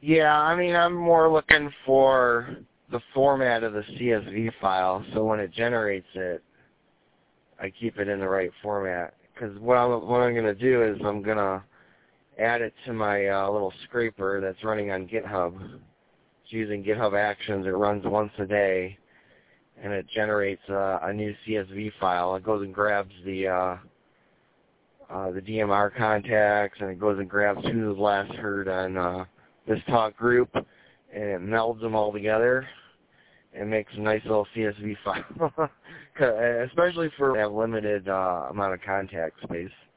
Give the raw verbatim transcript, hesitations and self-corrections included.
Yeah, I mean, I'm more looking for the format of the C S V file, so when it generates it, I keep it in the right format. Because what I'm, what I'm going to do is I'm going to add it to my uh, little scraper that's running on GitHub. It's using GitHub Actions. It runs once a day, and it generates uh, a new C S V file. It goes and grabs the uh, uh, the D M R contacts, and it goes and grabs who was last heard on uh, this talk group, and it melds them all together and makes a nice little C S V file, especially for a limited uh, amount of contact space.